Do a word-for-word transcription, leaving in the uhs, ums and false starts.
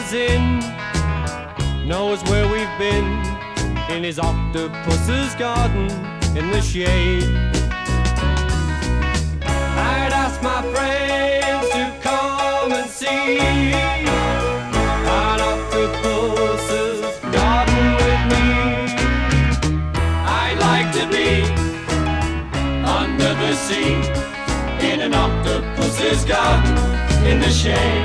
in knows where we've been in his octopus's garden in the shade. I'd ask my friends to come and see an octopus's garden with me. I'd like to be under the sea in an octopus's garden in the shade.